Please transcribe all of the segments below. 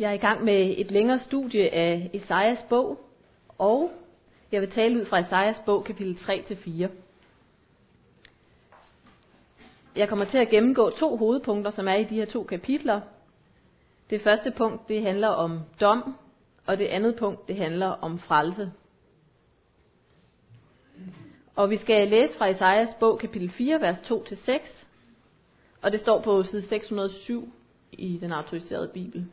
Jeg er i gang med et længere studie af Esajas bog, og jeg vil tale ud fra Esajas bog, kapitel 3-4. Jeg kommer til at gennemgå 2 hovedpunkter, som er i de her 2 kapitler. Det første punkt, det handler om dom, og det andet punkt, det handler om frelse. Og vi skal læse fra Esajas bog, kapitel 4, vers 2-6, og det står på side 607 i den autoriserede bibel.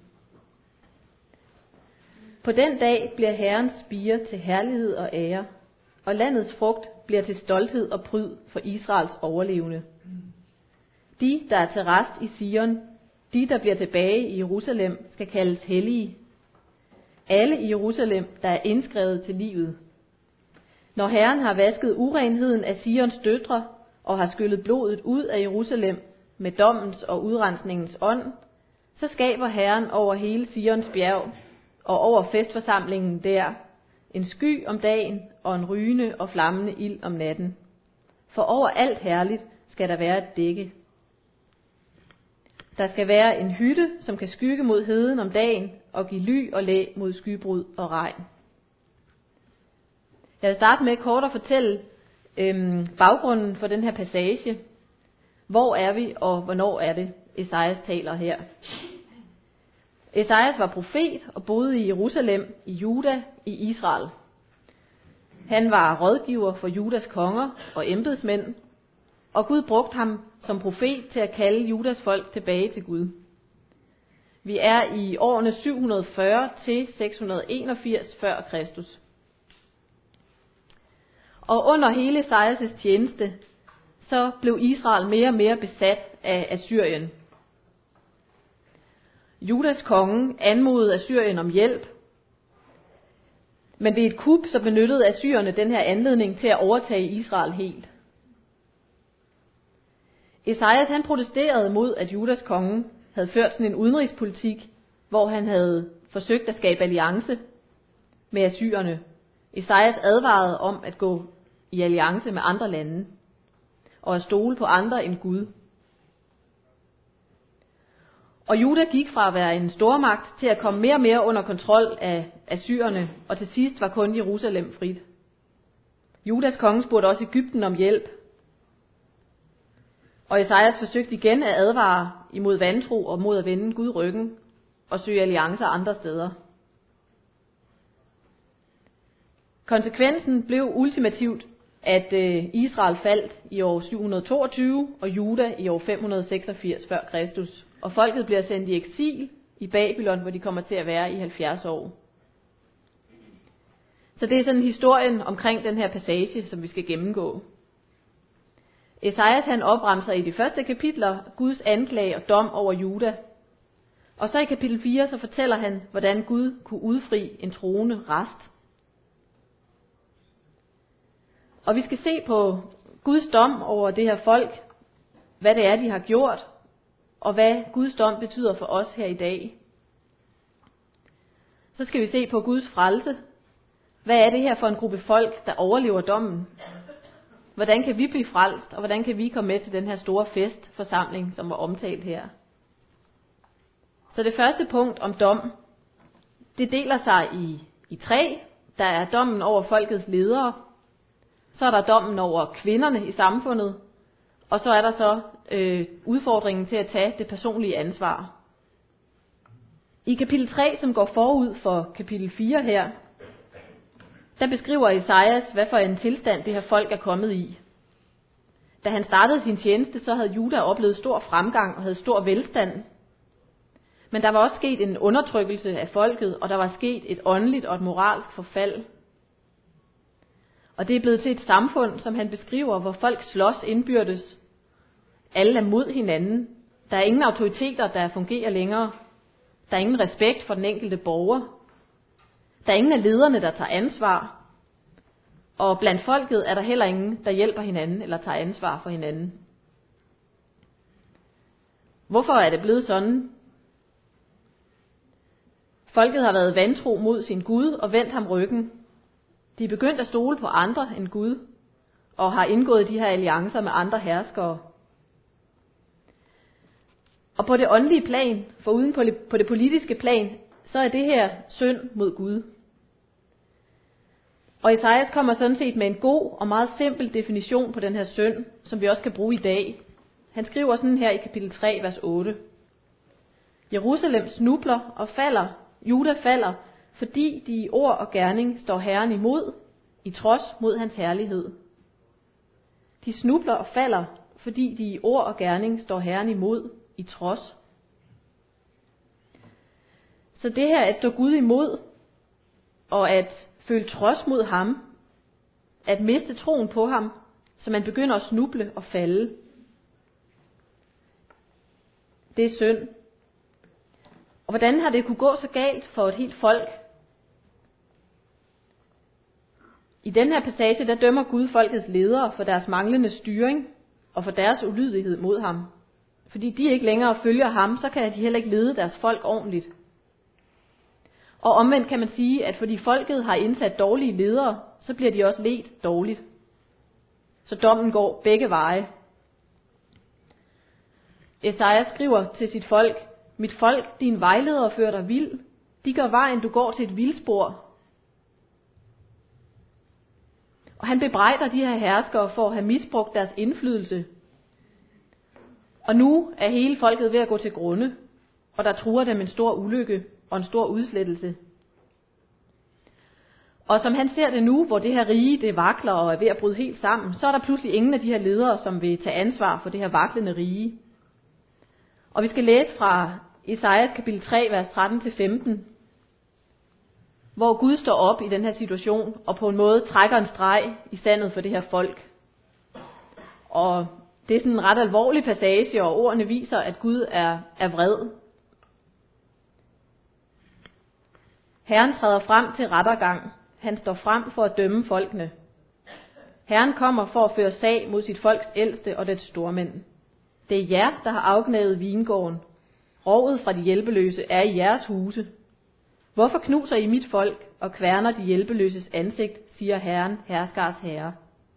På den dag bliver Herrens spire til herlighed og ære, og landets frugt bliver til stolthed og pryd for Israels overlevende. De, der er til rest i Sion, de, der bliver tilbage i Jerusalem, skal kaldes hellige. Alle i Jerusalem, der er indskrevet til livet. Når Herren har vasket urenheden af Sions døtre og har skyllet blodet ud af Jerusalem med dommens og udrensningens ånd, så skaber Herren over hele Sions bjerg og over festforsamlingen der en sky om dagen og en rygende og flammende ild om natten. For over alt herligt skal der være et dække. Der skal være en hytte, som kan skygge mod heden om dagen og give ly og læ mod skybrud og regn. Jeg vil starte med kort at fortælle baggrunden for den her passage. Hvor er vi, og hvornår er det, Esajas taler her? Esajas var profet og boede i Jerusalem, i Juda, i Israel. Han var rådgiver for Judas konger og embedsmænd, og Gud brugte ham som profet til at kalde Judas folk tilbage til Gud. Vi er i årene 740 til 681 før Kristus. Og under hele Esajas' tjeneste, så blev Israel mere og mere besat af Assyrien. Judas konge anmodede Assyrien om hjælp, men ved et kup så benyttede assyrerne den her anledning til at overtage Israel helt. Esajas han protesterede mod, at Judas konge havde ført sådan en udenrigspolitik, hvor han havde forsøgt at skabe alliance med assyrerne. Esajas advarede om at gå i alliance med andre lande og at stole på andre end Gud. Og Juda gik fra at være en stormagt til at komme mere og mere under kontrol af assyrerne, og til sidst var kun Jerusalem frit. Judas konge spurgte også Egypten om hjælp, og Esajas forsøgte igen at advare imod vantro og mod at vende Gud ryggen og søge alliancer andre steder. Konsekvensen blev ultimativt, at Israel faldt i år 722 og Juda i år 586 før Kristus, og folket bliver sendt i eksil i Babylon, hvor de kommer til at være i 70 år. Så det er sådan historien omkring den her passage, som vi skal gennemgå. Esajas han opremser i de første kapitler Guds anklage og dom over Juda. Og så i kapitel 4 så fortæller han, hvordan Gud kunne udfri en troende rest. Og vi skal se på Guds dom over det her folk, hvad det er, de har gjort, og hvad Guds dom betyder for os her i dag. Så skal vi se på Guds frelse. Hvad er det her for en gruppe folk, der overlever dommen? Hvordan kan vi blive frelst, og hvordan kan vi komme med til den her store festforsamling, som var omtalt her? Så det første punkt om dom, det deler sig i 3. Der er dommen over folkets ledere, så er der dommen over kvinderne i samfundet, og så er der så udfordringen til at tage det personlige ansvar. I kapitel 3, som går forud for kapitel 4 her, der beskriver Esajas, hvad for en tilstand det her folk er kommet i. Da han startede sin tjeneste, så havde Juda oplevet stor fremgang og havde stor velstand. Men der var også sket en undertrykkelse af folket, og der var sket et åndeligt og et moralsk forfald. Og det er blevet til et samfund, som han beskriver, hvor folk slås indbyrdes. Alle er mod hinanden. Der er ingen autoriteter, der fungerer længere. Der er ingen respekt for den enkelte borger. Der er ingen af lederne, der tager ansvar. Og blandt folket er der heller ingen, der hjælper hinanden eller tager ansvar for hinanden. Hvorfor er det blevet sådan? Folket har været vantro mod sin Gud og vendt ham ryggen. De er begyndt at stole på andre end Gud, og har indgået de her alliancer med andre herskere. Og på det åndelige plan, foruden på det politiske plan, så er det her synd mod Gud. Og Esajas kommer sådan set med en god og meget simpel definition på den her synd, som vi også kan bruge i dag. Han skriver sådan her i kapitel 3, vers 8. Jerusalem snubler og falder, Juda falder, fordi de i ord og gerning står Herren imod, i trods mod hans herlighed. De snubler og falder, fordi de i ord og gerning står Herren imod, i trods. Så det her at stå Gud imod, og at føle trods mod ham, at miste troen på ham, så man begynder at snuble og falde, det er synd. Og hvordan har det kunne gå så galt for et helt folk? I den her passage, der dømmer Gud folkets ledere for deres manglende styring og for deres ulydighed mod ham. Fordi de ikke længere følger ham, så kan de heller ikke lede deres folk ordentligt. Og omvendt kan man sige, at fordi folket har indsat dårlige ledere, så bliver de også ledt dårligt. Så dommen går begge veje. Esajas skriver til sit folk: Mit folk, din vejleder fører dig vild. De gør vejen, du går til et vildspor. Og han bebrejder de her herskere for at have misbrugt deres indflydelse. Og nu er hele folket ved at gå til grunde, og der truer dem en stor ulykke og en stor udslettelse. Og som han ser det nu, hvor det her rige det vakler og er ved at bryde helt sammen, så er der pludselig ingen af de her ledere, som vil tage ansvar for det her vaklende rige. Og vi skal læse fra Esajas kapitel 3, vers 13-15, hvor Gud står op i den her situation og på en måde trækker en streg i sandet for det her folk. Og det er sådan en ret alvorlig passage, og ordene viser, at Gud er vred. Herren træder frem til rettergang. Han står frem for at dømme folkene. Herren kommer for at føre sag mod sit folks ældste og dets stormænd. Det er jer, der har afgnævet vingården. Rovet fra de hjælpeløse er i jeres huse. Hvorfor knuser I mit folk og kværner de hjælpeløses ansigt, siger Herren, herskars herre.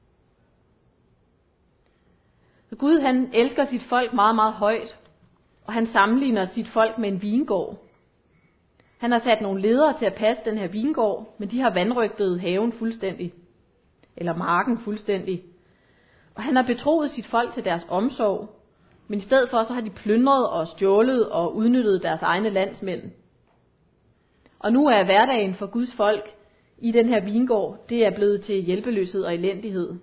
Så Gud han elsker sit folk meget, meget højt, og han sammenligner sit folk med en vingård. Han har sat nogle ledere til at passe den her vingård, men de har vanrøgtet haven fuldstændig, eller marken fuldstændig. Og han har betroet sit folk til deres omsorg, men i stedet for så har de plyndret og stjålet og udnyttet deres egne landsmænd. Og nu er hverdagen for Guds folk i den her vingård, det er blevet til hjælpeløshed og elendighed.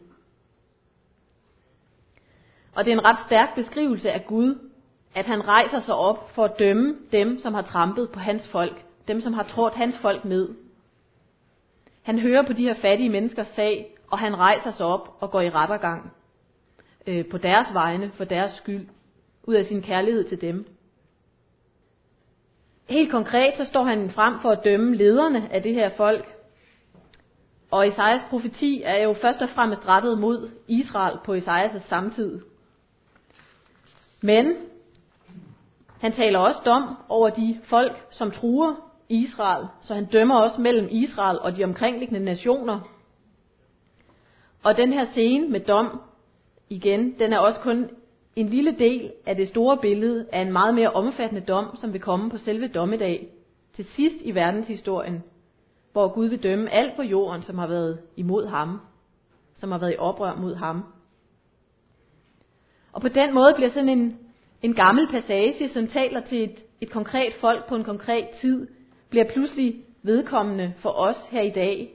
Og det er en ret stærk beskrivelse af Gud, at han rejser sig op for at dømme dem, som har trampet på hans folk, dem, som har trådt hans folk ned. Han hører på de her fattige menneskers sag, og han rejser sig op og går i rettergang på deres vegne, for deres skyld, ud af sin kærlighed til dem. Helt konkret så står han frem for at dømme lederne af det her folk. Og Esajas profeti er jo først og fremmest rettet mod Israel på Esajas samtid. Men han taler også dom over de folk, som truer Israel, så han dømmer også mellem Israel og de omkringliggende nationer. Og den her scene med dom, igen, den er også kun en lille del af det store billede af en meget mere omfattende dom, som vil komme på selve dommedag, til sidst i verdenshistorien, hvor Gud vil dømme alt på jorden, som har været imod ham, som har været i oprør mod ham. Og på den måde bliver sådan en gammel passage, som taler til et konkret folk på en konkret tid, bliver pludselig vedkommende for os her i dag.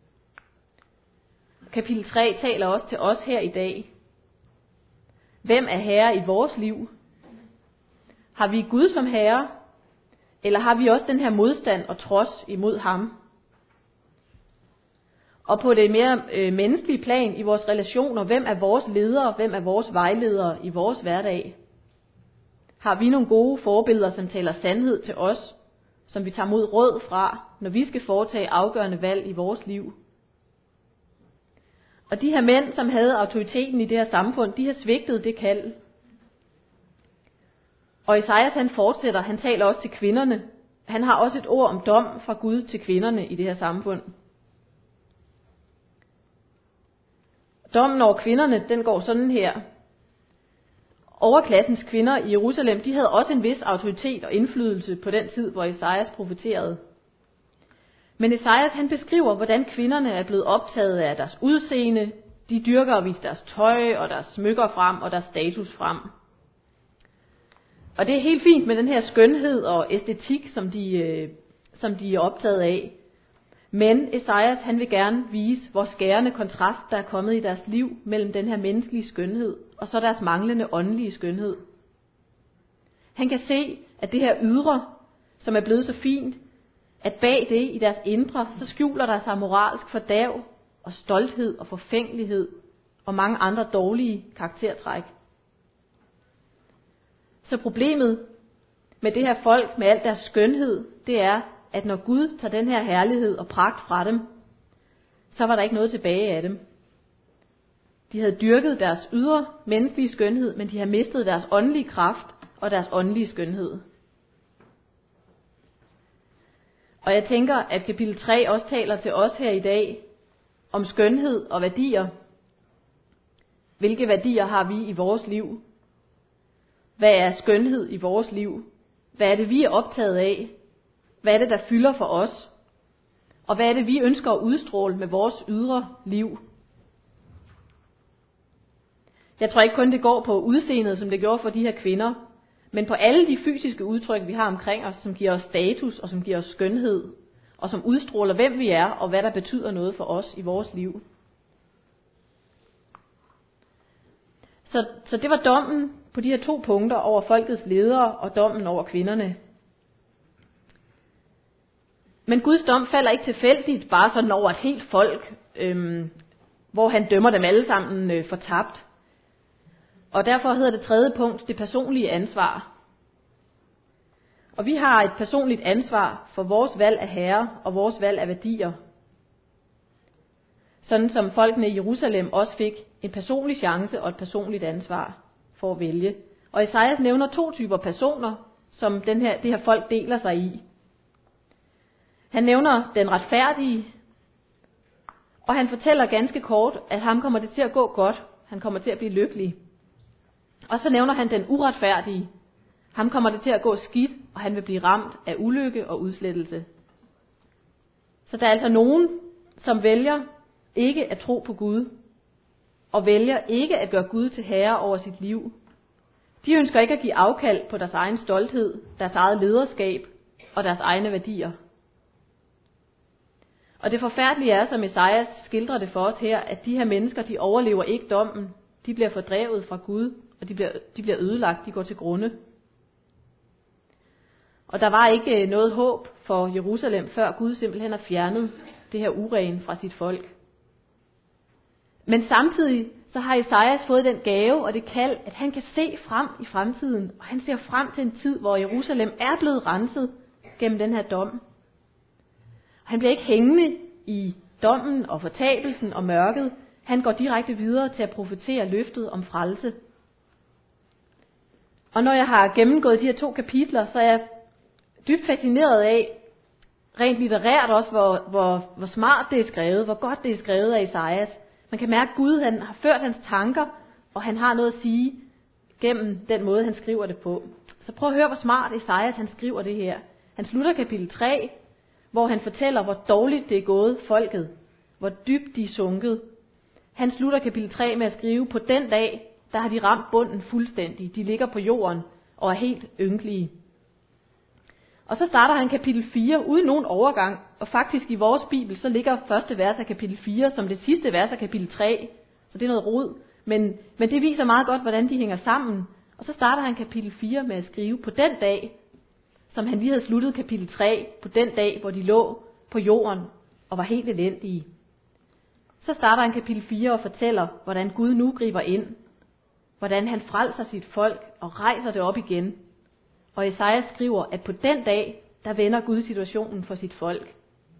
Kapitel 3 taler også til os her i dag. Hvem er herre i vores liv? Har vi Gud som herre? Eller har vi også den her modstand og trods imod ham? Og på det mere menneskelige plan i vores relationer, hvem er vores ledere? Hvem er vores vejledere i vores hverdag? Har vi nogle gode forbilleder, som taler sandhed til os, som vi tager mod råd fra, når vi skal foretage afgørende valg i vores liv? Og de her mænd, som havde autoriteten i det her samfund, de har svigtet det kald. Og Esajas han fortsætter, han taler også til kvinderne. Han har også et ord om dom fra Gud til kvinderne i det her samfund. Dommen over kvinderne, den går sådan her. overklassens kvinder i Jerusalem, de havde også en vis autoritet og indflydelse på den tid, hvor Esajas profeterede. Men Esajas han beskriver, hvordan kvinderne er blevet optaget af deres udseende. De dyrker at vise deres tøj og deres smykker frem og deres status frem. Og det er helt fint med den her skønhed og æstetik, som de er optaget af. Men Esajas han vil gerne vise, hvor skærende kontrast der er kommet i deres liv mellem den her menneskelige skønhed og så deres manglende åndelige skønhed. Han kan se, at det her ydre, som er blevet så fint, at bag det i deres indre, så skjuler der sig moralsk fordærv og stolthed og forfængelighed og mange andre dårlige karaktertræk. Så problemet med det her folk, med al deres skønhed, det er, at når Gud tager den her herlighed og pragt fra dem, så var der ikke noget tilbage af dem. De havde dyrket deres ydre menneskelige skønhed, men de havde mistet deres åndelige kraft og deres åndelige skønhed. Og jeg tænker, at kapitel 3 også taler til os her i dag om skønhed og værdier. Hvilke værdier har vi i vores liv? Hvad er skønhed i vores liv? Hvad er det, vi er optaget af? Hvad er det, der fylder for os? Og hvad er det, vi ønsker at udstråle med vores ydre liv? Jeg tror ikke kun det går på udseendet, som det gjorde for de her kvinder, men på alle de fysiske udtryk, vi har omkring os, som giver os status og som giver os skønhed, og som udstråler, hvem vi er og hvad der betyder noget for os i vores liv. Så det var dommen på de her 2 punkter over folkets ledere og dommen over kvinderne. Men Guds dom falder ikke tilfældigt bare sådan over et helt folk, hvor han dømmer dem alle sammen fortabt. Og derfor hedder det 3. punkt det personlige ansvar. Og vi har et personligt ansvar for vores valg af herre og vores valg af værdier. Sådan som folkene i Jerusalem også fik en personlig chance og et personligt ansvar for at vælge. Og Esajas nævner 2 typer personer, som det her folk deler sig i. Han nævner den retfærdige, og han fortæller ganske kort, at ham kommer det til at gå godt. Han kommer til at blive lykkelig. Og så nævner han den uretfærdige. Ham kommer det til at gå skidt, og han vil blive ramt af ulykke og udslettelse. Så der er altså nogen, som vælger ikke at tro på Gud, og vælger ikke at gøre Gud til herre over sit liv. De ønsker ikke at give afkald på deres egen stolthed, deres eget lederskab og deres egne værdier. Og det forfærdelige er, som Esajas skildrer det for os her, at de her mennesker, de overlever ikke dommen. De bliver fordrevet fra Gud, og de bliver ødelagt, de går til grunde. Og der var ikke noget håb for Jerusalem, før Gud simpelthen har fjernet det her uren fra sit folk. Men samtidig så har Esajas fået den gave og det kald, at han kan se frem i fremtiden, og han ser frem til en tid, hvor Jerusalem er blevet renset gennem den her dom. Han bliver ikke hængende i dommen og fortabelsen og mørket. Han går direkte videre til at profetere løftet om frelse. Og når jeg har gennemgået de her 2 kapitler, så er jeg dybt fascineret af, rent litterært også, hvor smart det er skrevet, hvor godt det er skrevet af Esajas. Man kan mærke, at Gud han har ført hans tanker, og han har noget at sige gennem den måde, han skriver det på. Så prøv at høre, hvor smart Esajas han skriver det her. Han slutter kapitel 3, hvor han fortæller, hvor dårligt det er gået folket, hvor dybt de er sunket. Han slutter kapitel 3 med at skrive, på den dag, der har de ramt bunden fuldstændig. De ligger på jorden og er helt ynkelige. Og så starter han kapitel 4 uden nogen overgang, og faktisk i vores bibel, så ligger første vers af kapitel 4 som det sidste vers af kapitel 3, så det er noget rod. Men det viser meget godt, hvordan de hænger sammen. Og så starter han kapitel 4 med at skrive, på den dag, som han lige havde sluttet kapitel 3, på den dag, hvor de lå på jorden og var helt elendige. Så starter han kapitel 4 og fortæller, hvordan Gud nu griber ind, hvordan han frelser sit folk og rejser det op igen. Og Esajas skriver, at på den dag, der vender Gud situationen for sit folk.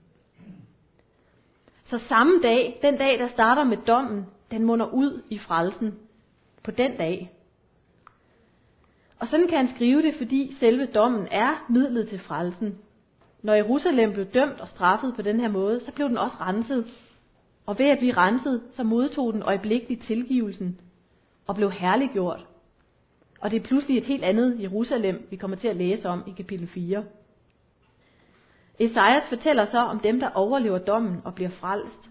Så samme dag, den dag, der starter med dommen, den munder ud i frelsen. På den dag. Og sådan kan han skrive det, fordi selve dommen er midlet til frelsen. Når Jerusalem blev dømt og straffet på den her måde, så blev den også renset. Og ved at blive renset, så modtog den øjeblikkeligt tilgivelsen og blev herliggjort. Og det er pludselig et helt andet Jerusalem, vi kommer til at læse om i kapitel 4. Esajas fortæller så om dem, der overlever dommen og bliver frelst.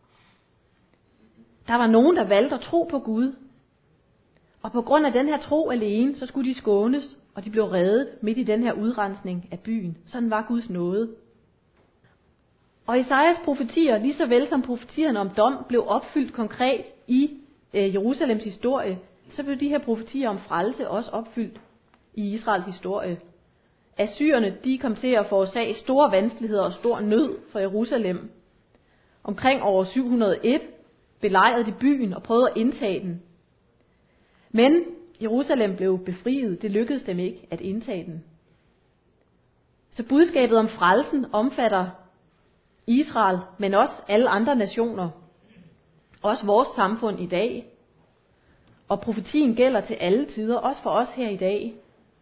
Der var nogen, der valgte at tro på Gud. Og på grund af den her tro alene, så skulle de skånes, og de blev reddet midt i den her udrensning af byen. Sådan var Guds nåde. Og Esajas profetier, lige så vel som profetierne om dom, blev opfyldt konkret i Jerusalems historie, så blev de her profetier om frelse også opfyldt i Israels historie. Assyrerne, de kom til at forårsage store vanskeligheder og stor nød for Jerusalem. Omkring år 701 belejrede de byen og prøvede at indtage den. Men Jerusalem blev befriet, det lykkedes dem ikke at indtage den. Så budskabet om frelsen omfatter Israel, men også alle andre nationer. Også vores samfund i dag. Og profetien gælder til alle tider, også for os her i dag.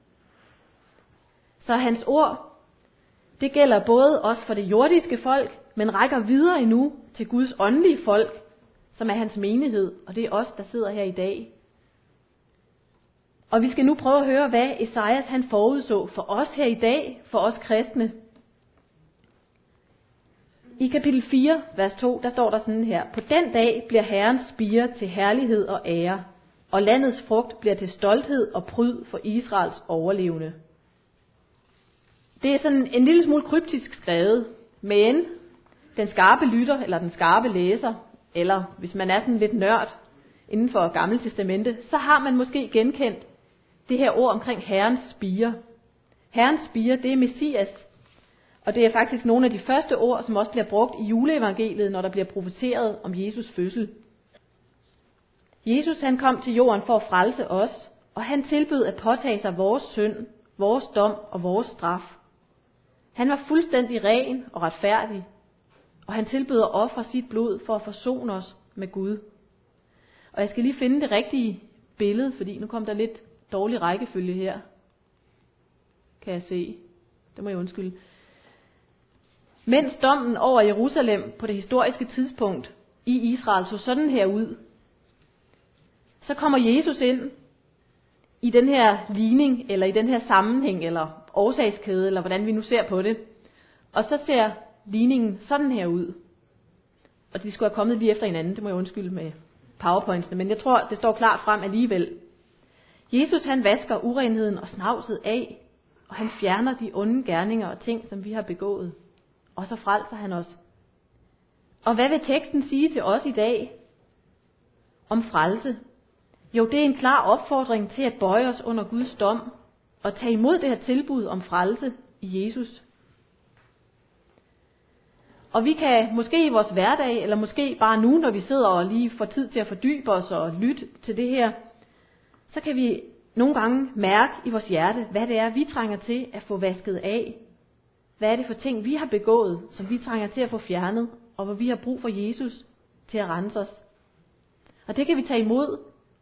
Så hans ord, det gælder både også for det jordiske folk, men rækker videre endnu til Guds åndelige folk, som er hans menighed, og det er os, der sidder her i dag. Og vi skal nu prøve at høre, hvad Esajas han forudså for os her i dag, for os kristne. I kapitel 4, vers 2, der står der sådan her: På den dag bliver Herrens spire til herlighed og ære, og landets frugt bliver til stolthed og pryd for Israels overlevende. Det er sådan en lille smule kryptisk skrevet, men den skarpe lytter, eller den skarpe læser, eller hvis man er sådan lidt nørd inden for Gamle Testamente, så har man måske genkendt det her ord omkring Herrens spire. Herrens spire, det er Messias, og det er faktisk nogle af de første ord, som også bliver brugt i juleevangeliet, når der bliver profeteret om Jesus fødsel. Jesus han kom til jorden for at frelse os, og han tilbød at påtage sig vores synd, vores dom og vores straf. Han var fuldstændig ren og retfærdig, og han tilbød at ofre sit blod for at forsone os med Gud. Og jeg skal lige finde det rigtige billede, fordi nu kom der lidt dårlig rækkefølge her. Kan jeg se. Det må jeg undskylde. Mens dommen over Jerusalem på det historiske tidspunkt i Israel så sådan her ud, så kommer Jesus ind i den her ligning, eller i den her sammenhæng, eller årsagskæde, eller hvordan vi nu ser på det. Og så ser ligningen sådan her ud. Og de skulle have kommet lige efter hinanden, det må jeg undskylde med powerpointsene, men jeg tror, det står klart frem alligevel. Jesus han vasker urenheden og snavset af, og han fjerner de onde gerninger og ting, som vi har begået. Og så frelser han os. Og hvad vil teksten sige til os i dag om frelse? Jo, det er en klar opfordring til at bøje os under Guds dom og tage imod det her tilbud om frelse i Jesus. Og vi kan måske i vores hverdag, eller måske bare nu, når vi sidder og lige får tid til at fordybe os og lytte til det her, så kan vi nogle gange mærke i vores hjerte, hvad det er, vi trænger til at få vasket af. Hvad er det for ting, vi har begået, som vi trænger til at få fjernet, og hvor vi har brug for Jesus til at rense os. Og det kan vi tage imod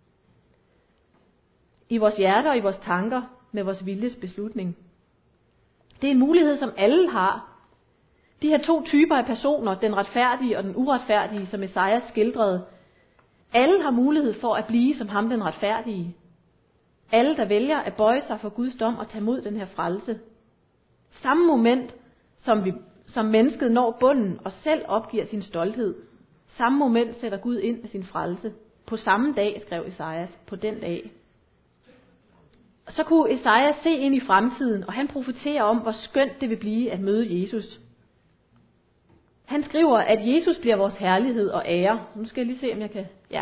i vores hjerter og i vores tanker med vores viljes beslutning. Det er en mulighed, som alle har. De her to typer af personer, den retfærdige og den uretfærdige, som Esajas skildrede, alle har mulighed for at blive som ham, den retfærdige. Alle, der vælger at bøje sig for Guds dom og tage imod den her frelse. Samme moment, som mennesket når bunden og selv opgiver sin stolthed. Samme moment sætter Gud ind med sin frelse. På samme dag, skrev Esajas, på den dag. Så kunne Esajas se ind i fremtiden, og han profeterer om, hvor skønt det vil blive at møde Jesus. Han skriver, at Jesus bliver vores herlighed og ære. Nu skal jeg lige se, om jeg kan... Ja.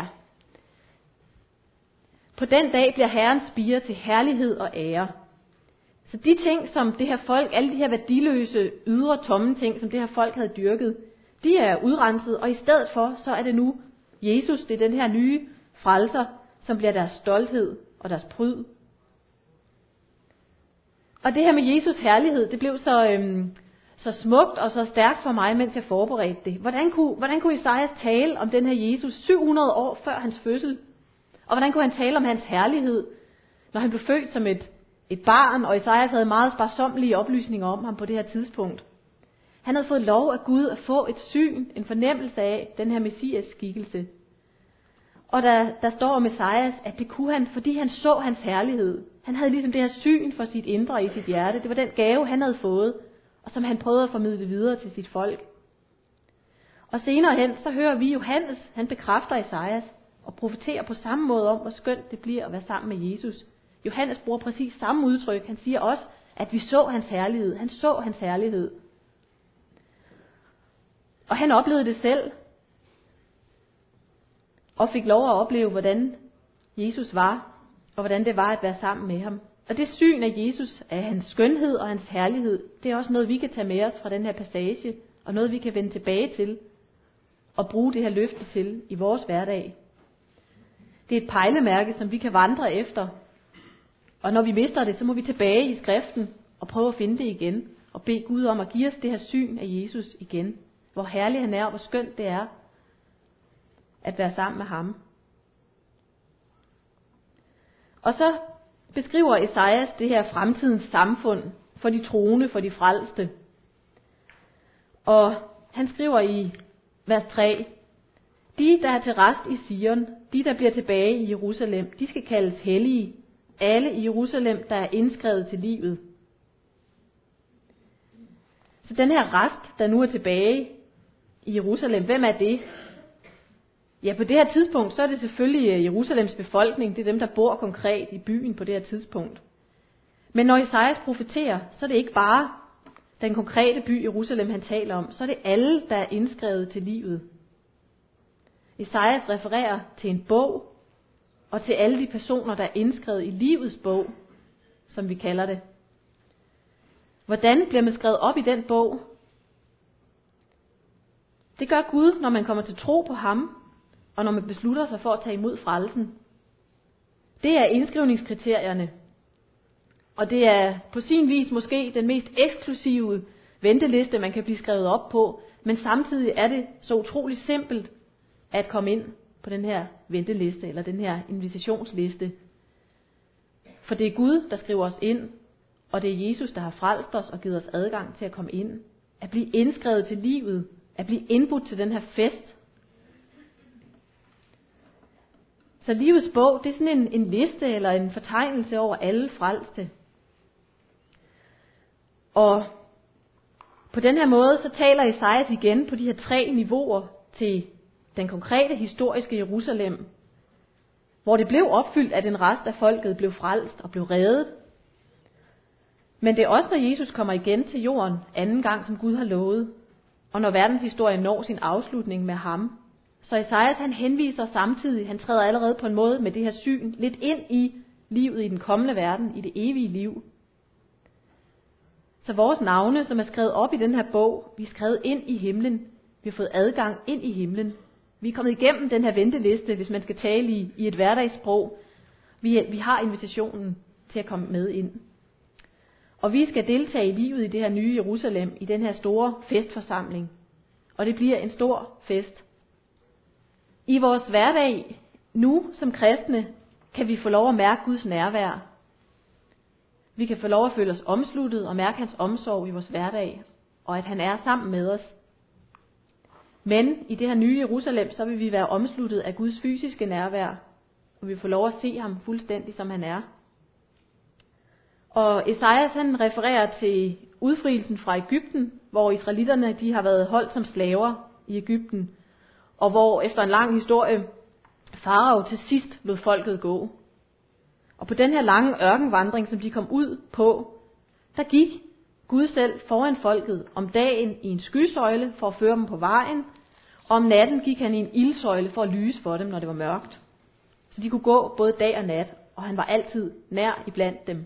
På den dag bliver Herrens spire til herlighed og ære. Så de ting, som det her folk, alle de her værdiløse, ydre, tomme ting, som det her folk havde dyrket, de er udrenset, og i stedet for, så er det nu Jesus, det er den her nye frelser, som bliver deres stolthed og deres pryd. Og det her med Jesus herlighed, det blev så smukt og så stærkt for mig, mens jeg forberedte det. Hvordan kunne Esajas tale om den her Jesus 700 år før hans fødsel? Og hvordan kunne han tale om hans herlighed, når han blev født som et barn, og Esajas havde meget sparsommelige oplysninger om ham på det her tidspunkt. Han havde fået lov af Gud at få et syn, en fornemmelse af den her Messias skikkelse. Og der står om Esajas, at det kunne han, fordi han så hans herlighed. Han havde ligesom det her syn for sit indre i sit hjerte. Det var den gave, han havde fået, og som han prøvede at formidle videre til sit folk. Og senere hen, så hører vi Johannes, han bekræfter Esajas, og profeterer på samme måde om, hvor skønt det bliver at være sammen med Jesus. Johannes bruger præcis samme udtryk. Han siger også, at vi så hans herlighed. Han så hans herlighed. Og han oplevede det selv, og fik lov at opleve, hvordan Jesus var, og hvordan det var at være sammen med ham. Og det syn af Jesus, af hans skønhed og hans herlighed, det er også noget, vi kan tage med os fra den her passage, og noget, vi kan vende tilbage til, og bruge det her løfte til i vores hverdag. Det er et pejlemærke, som vi kan vandre efter, og når vi mister det, så må vi tilbage i skriften, og prøve at finde det igen, og bede Gud om at give os det her syn af Jesus igen. Hvor herlig han er, og hvor skønt det er, at være sammen med ham. Og så beskriver Esajas det her fremtidens samfund for de troende, for de frelste. Og han skriver i vers 3, de, der er til rest i Sion, de, der bliver tilbage i Jerusalem, de skal kaldes hellige, alle i Jerusalem, der er indskrevet til livet. Så den her rest, der nu er tilbage i Jerusalem, hvem er det? Ja, på det her tidspunkt, så er det selvfølgelig Jerusalems befolkning. Det er dem, der bor konkret i byen på det her tidspunkt. Men når Esajas profeterer, så er det ikke bare den konkrete by Jerusalem, han taler om. Så er det alle, der er indskrevet til livet. Esajas refererer til en bog, og til alle de personer, der er indskrevet i livets bog, som vi kalder det. Hvordan bliver man skrevet op i den bog? Det gør Gud, når man kommer til tro på ham, og når man beslutter sig for at tage imod frelsen. Det er indskrivningskriterierne. Og det er på sin vis måske den mest eksklusive venteliste, man kan blive skrevet op på, men samtidig er det så utroligt simpelt at komme ind på den her venteliste, eller den her invitationsliste. For det er Gud, der skriver os ind, og det er Jesus, der har frelst os og givet os adgang til at komme ind. At blive indskrevet til livet, at blive indbudt til den her fest. Så livets bog, det er sådan en liste eller en fortegnelse over alle frelste. Og på den her måde, så taler Esajas igen på de her 3 niveauer til den konkrete historiske Jerusalem, hvor det blev opfyldt, at en rest af folket blev frelst og blev reddet. Men det er også, når Jesus kommer igen til jorden anden gang, som Gud har lovet, og når verdenshistorien når sin afslutning med ham. Så Esajas, han henviser samtidig, han træder allerede på en måde med det her syn, lidt ind i livet i den kommende verden, i det evige liv. Så vores navne, som er skrevet op i den her bog, vi er skrevet ind i himlen. Vi har fået adgang ind i himlen. Vi er kommet igennem den her venteliste, hvis man skal tale i et hverdagssprog. Vi har invitationen til at komme med ind. Og vi skal deltage i livet i det her nye Jerusalem, i den her store festforsamling. Og det bliver en stor fest. I vores hverdag, nu som kristne, kan vi få lov at mærke Guds nærvær. Vi kan få lov at føle os omsluttet og mærke hans omsorg i vores hverdag, og at han er sammen med os. Men i det her nye Jerusalem, så vil vi være omsluttet af Guds fysiske nærvær, og vi får lov at se ham fuldstændig, som han er. Og Esajas, han refererer til udfrielsen fra Egypten, hvor israelitterne, de har været holdt som slaver i Egypten, og hvor efter en lang historie, farao til sidst lod folket gå. Og på den her lange ørkenvandring, som de kom ud på, der gik Gud selv foran folket om dagen i en skysøjle for at føre dem på vejen, og om natten gik han i en ildsøjle for at lyse for dem, når det var mørkt. Så de kunne gå både dag og nat, og han var altid nær iblandt dem.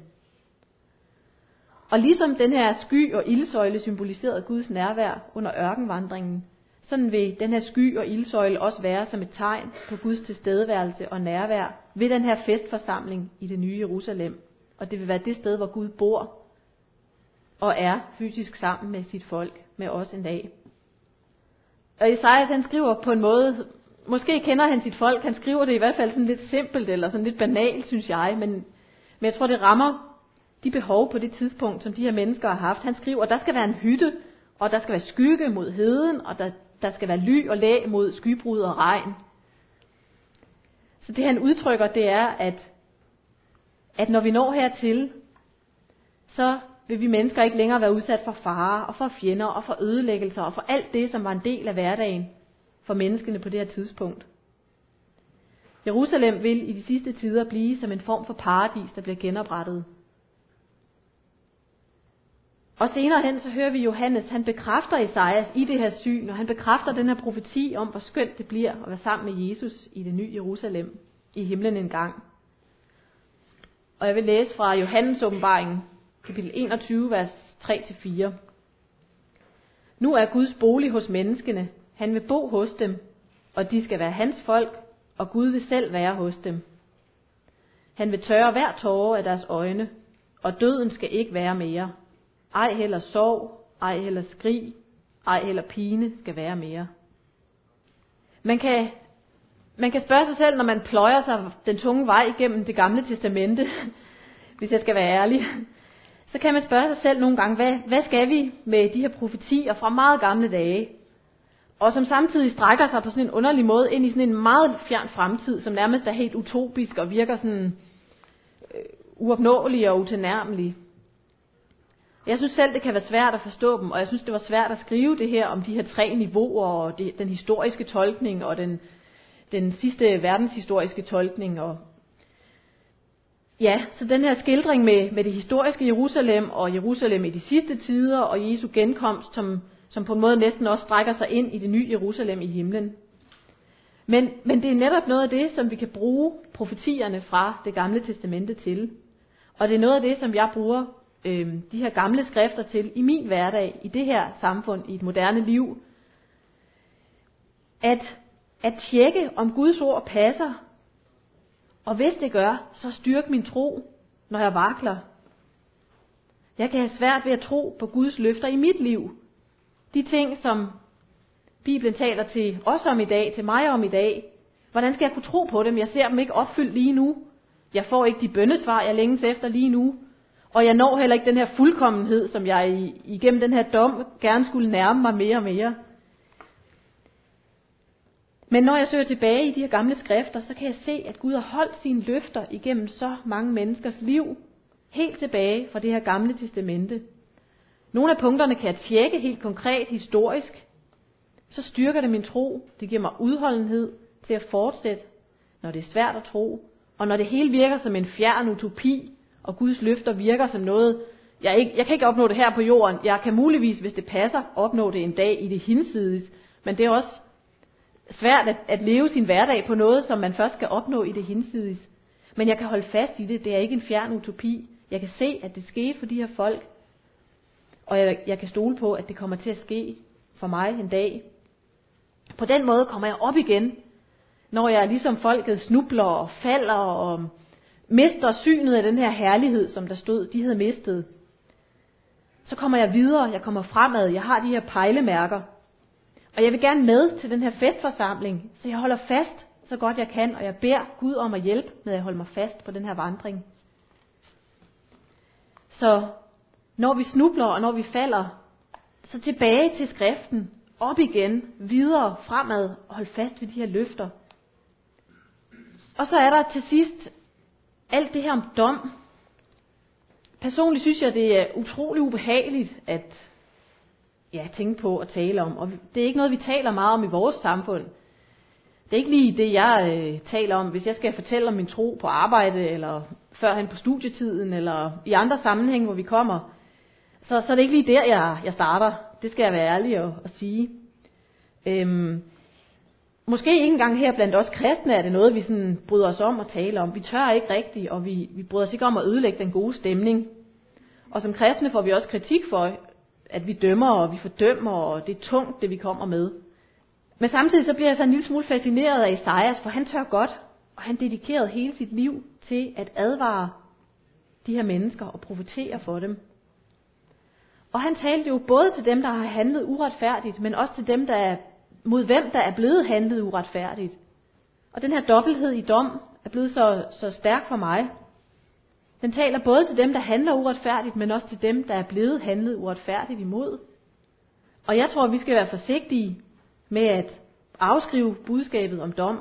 Og ligesom den her sky og ildsøjle symboliserede Guds nærvær under ørkenvandringen, sådan vil den her sky og ildsøjle også være som et tegn på Guds tilstedeværelse og nærvær ved den her festforsamling i det nye Jerusalem. Og det vil være det sted, hvor Gud bor og er fysisk sammen med sit folk, med os en dag. Og Esajas, han skriver på en måde, måske kender han sit folk, han skriver det i hvert fald sådan lidt simpelt eller sådan lidt banalt, synes jeg, men jeg tror, det rammer de behov på det tidspunkt, som de her mennesker har haft. Han skriver, at der skal være en hytte, og der skal være skygge mod heden, og der skal være ly og læ mod skybrud og regn. Så det han udtrykker, det er, at når vi når hertil, så vil vi mennesker ikke længere være udsat for farer og for fjender og for ødelæggelser og for alt det, som var en del af hverdagen for menneskene på det her tidspunkt. Jerusalem vil i de sidste tider blive som en form for paradis, der bliver genoprettet. Og senere hen, så hører vi Johannes, han bekræfter Esajas i det her syn, og han bekræfter den her profeti om, hvor skønt det bliver at være sammen med Jesus i det nye Jerusalem, i himlen engang. Og jeg vil læse fra Johannes åbenbaringen, kapitel 21, vers 3-4. Nu er Guds bolig hos menneskene, han vil bo hos dem, og de skal være hans folk, og Gud vil selv være hos dem. Han vil tørre hver tåre af deres øjne, og døden skal ikke være mere. Ej heller sorg, ej heller skrig, ej heller pine skal være mere. Man kan spørge sig selv, når man pløjer sig den tunge vej igennem det gamle testamente, hvis jeg skal være ærlig, så kan man spørge sig selv nogle gange, hvad skal vi med de her profetier fra meget gamle dage, og som samtidig strækker sig på sådan en underlig måde ind i sådan en meget fjern fremtid, som nærmest er helt utopisk og virker sådan uopnåelig og utilnærmelig. Jeg synes selv, det kan være svært at forstå dem, og jeg synes, det var svært at skrive det her om de her 3 niveauer, og den historiske tolkning, og den sidste verdenshistoriske tolkning. Og ja, så den her skildring med det historiske Jerusalem, og Jerusalem i de sidste tider, og Jesu genkomst, som på en måde næsten også strækker sig ind i det nye Jerusalem i himlen. Men det er netop noget af det, som vi kan bruge profetierne fra det gamle testamente til. Og det er noget af det, som jeg bruger de her gamle skrifter til i min hverdag, i det her samfund, i et moderne liv. At tjekke, om Guds ord passer. Og hvis det gør, så styrk min tro, når jeg vakler. Jeg kan have svært ved at tro på Guds løfter i mit liv. De ting, som Bibelen taler til os om i dag, til mig om i dag. Hvordan skal jeg kunne tro på dem? Jeg ser dem ikke opfyldt lige nu. Jeg får ikke de bønnesvar, jeg længes efter lige nu. Og jeg når heller ikke den her fuldkommenhed, som jeg igennem den her dom gerne skulle nærme mig mere og mere. Men når jeg søger tilbage i de her gamle skrifter, så kan jeg se, at Gud har holdt sine løfter igennem så mange menneskers liv, helt tilbage fra det her gamle testamente. Nogle af punkterne kan jeg tjekke helt konkret historisk. Så styrker det min tro. Det giver mig udholdenhed til at fortsætte, når det er svært at tro. Og når det hele virker som en fjern utopi, og Guds løfter virker som noget, jeg kan ikke opnå det her på jorden. Jeg kan muligvis, hvis det passer, opnå det en dag i det hinsides. Men det er også svært at leve sin hverdag på noget, som man først skal opnå i det hinsides. Men jeg kan holde fast i det. Det er ikke en fjern utopi. Jeg kan se, at det skete for de her folk. Og jeg kan stole på, at det kommer til at ske for mig en dag. På den måde kommer jeg op igen, når jeg ligesom folket snubler og falder og mister synet af den her herlighed, som der stod, de havde mistet. Så kommer jeg videre, jeg kommer fremad, jeg har de her pejlemærker. Og jeg vil gerne med til den her festforsamling, så jeg holder fast så godt jeg kan, og jeg beder Gud om at hjælpe med at holde mig fast på den her vandring. Så når vi snubler og når vi falder, så tilbage til skriften, op igen, videre, fremad og hold fast ved de her løfter. Og så er der til sidst alt det her om dom. Personligt synes jeg, det er utrolig ubehageligt at tænke på og tale om. Og det er ikke noget, vi taler meget om i vores samfund. Det er ikke lige det, jeg taler om, hvis jeg skal fortælle om min tro på arbejde, eller førhen på studietiden, eller i andre sammenhænge, hvor vi kommer. Så er det ikke lige der, jeg starter. Det skal jeg være ærlig at sige. Måske ikke engang her blandt os kristne er det noget, vi sådan bryder os om at tale om. Vi tør ikke rigtigt, og vi bryder os ikke om at ødelægge den gode stemning. Og som kristne får vi også kritik for, at vi dømmer, og vi fordømmer, og det er tungt, det vi kommer med. Men samtidig så bliver jeg så en lille smule fascineret af Esajas, for han tør godt, og han dedikerede hele sit liv til at advare de her mennesker og profetere for dem. Og han talte jo både til dem, der har handlet uretfærdigt, men også til dem, mod hvem der er blevet handlet uretfærdigt. Og den her dobbelthed i dom er blevet så stærk for mig. Den taler både til dem, der handler uretfærdigt, men også til dem, der er blevet handlet uretfærdigt imod. Og jeg tror, vi skal være forsigtige med at afskrive budskabet om dom.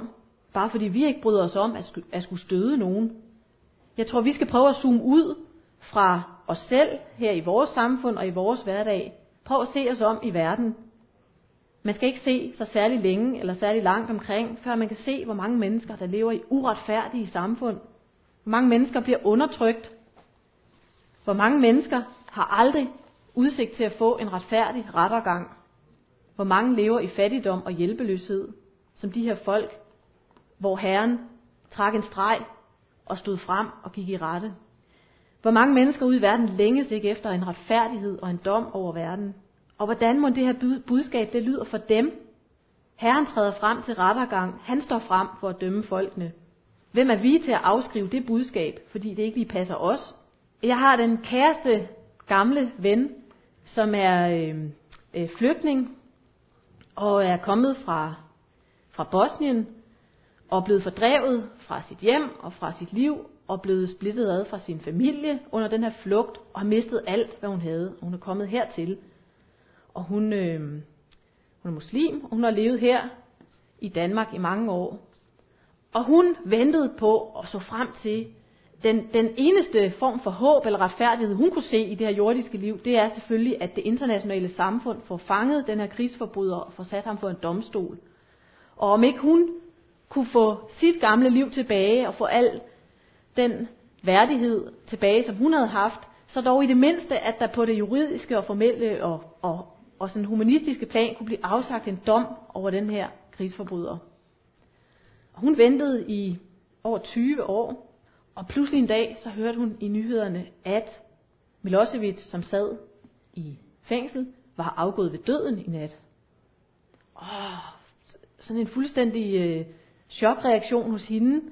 bare fordi vi ikke bryder os om at skulle støde nogen. Jeg tror, vi skal prøve at zoome ud fra os selv her i vores samfund og i vores hverdag. Prøv at se os om i verden. Man skal ikke se så særlig længe eller særlig langt omkring, før man kan se, hvor mange mennesker, der lever i uretfærdige samfund. Hvor mange mennesker bliver undertrykt. Hvor mange mennesker har aldrig udsigt til at få en retfærdig rettergang. Hvor mange lever i fattigdom og hjælpeløshed, som de her folk, hvor Herren trak en streg og stod frem og gik i rette. Hvor mange mennesker ude i verden længes ikke efter en retfærdighed og en dom over verden. Og hvordan må det her budskab, det lyder for dem? Herren træder frem til rettergang. Han står frem for at dømme folkene. Hvem er vi til at afskrive det budskab, fordi det ikke lige passer os? Jeg har den kæreste gamle ven, som er flygtning og er kommet fra Bosnien og blevet fordrevet fra sit hjem og fra sit liv og blevet splittet ad fra sin familie under den her flugt og har mistet alt, hvad hun havde. Og hun er kommet hertil. Og hun er muslim, og hun har levet her i Danmark i mange år. Og hun ventede på og så frem til den eneste form for håb eller retfærdighed, hun kunne se i det her jordiske liv, det er selvfølgelig, at det internationale samfund får fanget den her krigsforbryder og får sat ham for en domstol. Og om ikke hun kunne få sit gamle liv tilbage og få al den værdighed tilbage, som hun havde haft, så dog i det mindste, at der på det juridiske og formelle og sådan humanistiske plan kunne blive afsagt en dom over den her krigsforbryder. Og hun ventede i over 20 år, og pludselig en dag, så hørte hun i nyhederne, at Milosevic, som sad i fængsel, var afgået ved døden i nat. Sådan en fuldstændig chokreaktion hos hende,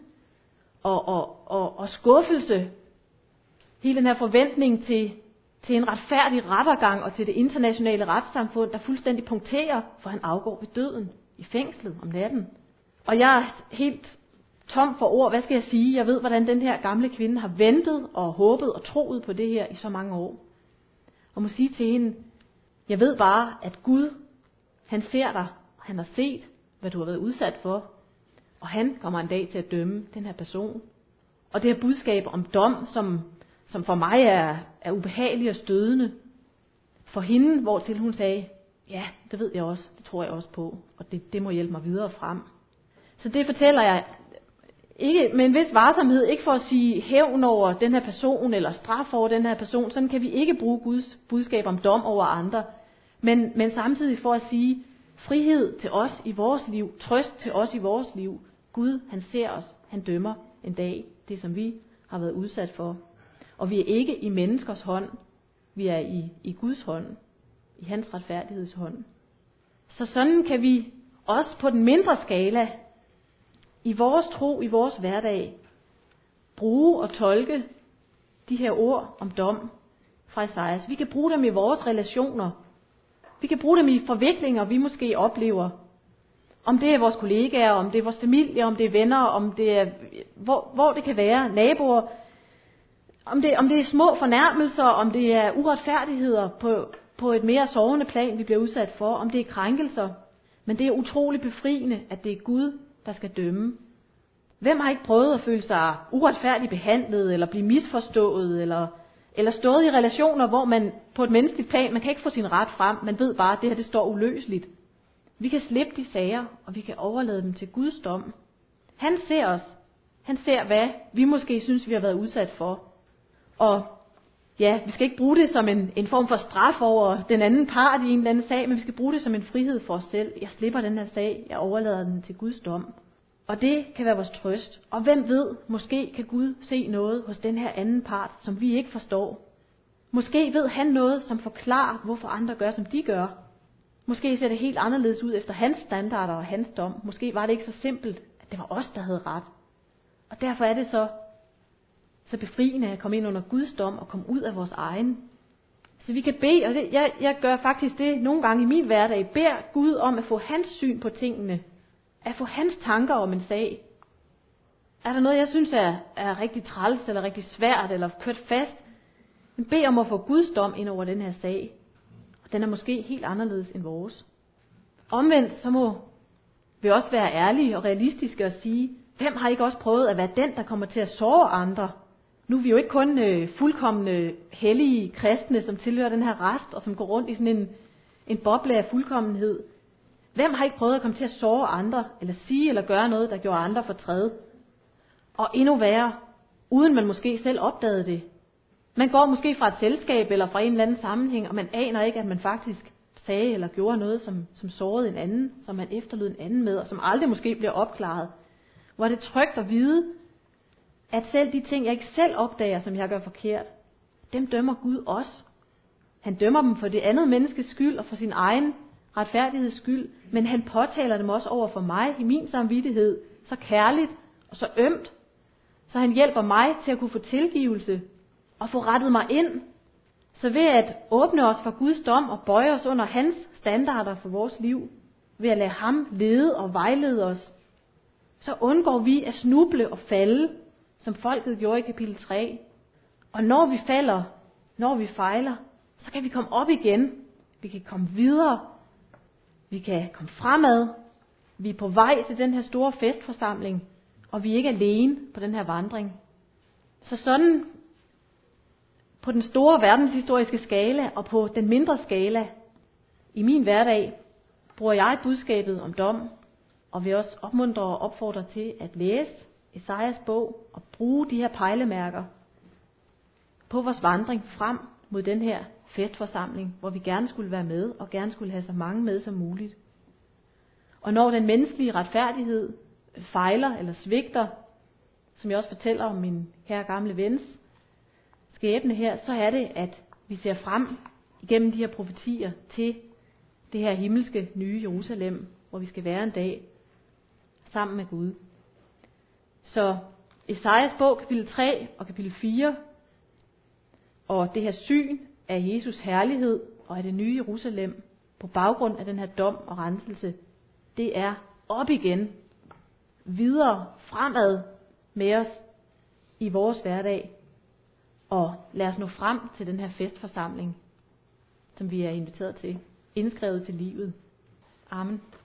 og skuffelse. Hele den her forventning til en retfærdig rettergang og til det internationale retssamfund, der fuldstændig punkterer, for han afgår ved døden i fængslet om natten. Og jeg er helt tom for ord. Hvad skal jeg sige? Jeg ved, hvordan den her gamle kvinde har ventet og håbet og troet på det her i så mange år. Og må sige til hende, jeg ved bare, at Gud, han ser dig, og han har set, hvad du har været udsat for. Og han kommer en dag til at dømme den her person. Og det her budskab om dom, som for mig er ubehagelig og stødende, for hende, hvortil hun sagde, ja, det ved jeg også, det tror jeg også på, og det må hjælpe mig videre frem. Så det fortæller jeg ikke med en vis varsomhed, ikke for at sige hævn over den her person, eller straf over den her person, sådan kan vi ikke bruge Guds budskab om dom over andre, men samtidig for at sige frihed til os i vores liv, trøst til os i vores liv. Gud, han ser os, han dømmer en dag, det som vi har været udsat for. Og vi er ikke i menneskers hånd, vi er i Guds hånd, i hans retfærdighedshånd. Så sådan kan vi også på den mindre skala, i vores tro, i vores hverdag, bruge og tolke de her ord om dom fra Esajas. Vi kan bruge dem i vores relationer. Vi kan bruge dem i forviklinger, vi måske oplever. Om det er vores kollegaer, om det er vores familie, om det er venner, om det er, hvor det kan være, naboer. Om det er små fornærmelser, om det er uretfærdigheder på et mere sårende plan, vi bliver udsat for, om det er krænkelser. Men det er utroligt befriende, at det er Gud, der skal dømme. Hvem har ikke prøvet at føle sig uretfærdigt behandlet, eller blive misforstået, eller stået i relationer, hvor man på et menneskeligt plan, man kan ikke få sin ret frem, man ved bare, at det her det står uløseligt. Vi kan slippe de sager, og vi kan overlade dem til Guds dom. Han ser os. Han ser, hvad vi måske synes, vi har været udsat for. Og ja, vi skal ikke bruge det som en form for straf over den anden part i en eller anden sag, men vi skal bruge det som en frihed for os selv. Jeg slipper den her sag, jeg overlader den til Guds dom. Og det kan være vores trøst. Og hvem ved, måske kan Gud se noget hos den her anden part, som vi ikke forstår. Måske ved han noget, som forklarer, hvorfor andre gør, som de gør. Måske ser det helt anderledes ud efter hans standarder og hans dom. Måske var det ikke så simpelt, at det var os, der havde ret. Og derfor er det så befriende at komme ind under Guds dom og komme ud af vores egen. Så vi kan bede, og jeg gør faktisk det nogle gange i min hverdag, beder Gud om at få hans syn på tingene, at få hans tanker om en sag. Er der noget, jeg synes er rigtig træls, eller rigtig svært, eller kørt fast, men bed om at få Guds dom ind over den her sag. Og den er måske helt anderledes end vores. Omvendt, så må vil også være ærlige og realistiske og sige, hvem har ikke også prøvet at være den, der kommer til at såre andre? Nu er vi jo ikke kun fuldkomne, hellige kristne, som tilhører den her rest, og som går rundt i sådan en boble af fuldkommenhed. Hvem har ikke prøvet at komme til at såre andre, eller sige eller gøre noget, der gjorde andre fortræd? Og endnu værre, uden man måske selv opdagede det. Man går måske fra et selskab eller fra en eller anden sammenhæng, og man aner ikke, at man faktisk sagde eller gjorde noget, som sårede en anden, som man efterlod en anden med, og som aldrig måske bliver opklaret. Hvor er det trygt at vide, at selv de ting, jeg ikke selv opdager, som jeg gør forkert, dem dømmer Gud også. Han dømmer dem for det andet menneskes skyld og for sin egen retfærdigheds skyld, men han påtaler dem også over for mig i min samvittighed, så kærligt og så ømt, så han hjælper mig til at kunne få tilgivelse og få rettet mig ind. Så ved at åbne os for Guds dom og bøje os under hans standarder for vores liv, ved at lade ham lede og vejlede os, så undgår vi at snuble og falde, som folket gjorde i kapitel 3. Og når vi falder, når vi fejler, så kan vi komme op igen. Vi kan komme videre. Vi kan komme fremad. Vi er på vej til den her store festforsamling, og vi er ikke alene på den her vandring. Så sådan på den store verdenshistoriske skala og på den mindre skala i min hverdag bruger jeg budskabet om dom, og vil også opmuntre og opfordre til at læse Esajas bog og bruge de her pejlemærker på vores vandring frem mod den her festforsamling, hvor vi gerne skulle være med og gerne skulle have så mange med som muligt. Og når den menneskelige retfærdighed fejler eller svigter, som jeg også fortæller om min kære gamle vens skæbne her, så er det, at vi ser frem igennem de her profetier til det her himmelske nye Jerusalem, hvor vi skal være en dag sammen med Gud. Så Esajas bog, kapitel 3 og kapitel 4, og det her syn af Jesus herlighed og af det nye Jerusalem, på baggrund af den her dom og renselse, det er op igen, videre, fremad med os i vores hverdag, og lad os nå frem til den her festforsamling, som vi er inviteret til, indskrevet til livet. Amen.